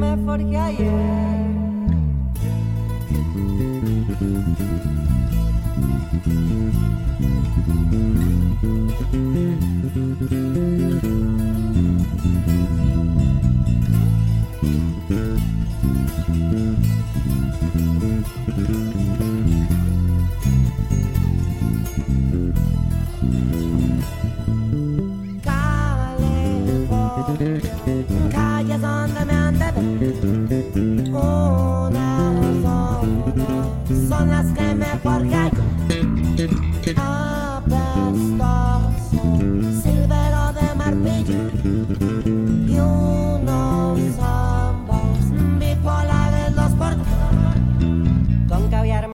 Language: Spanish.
mejor que ayer. Calles donde me han de ver, una son las que me forjan apestoso.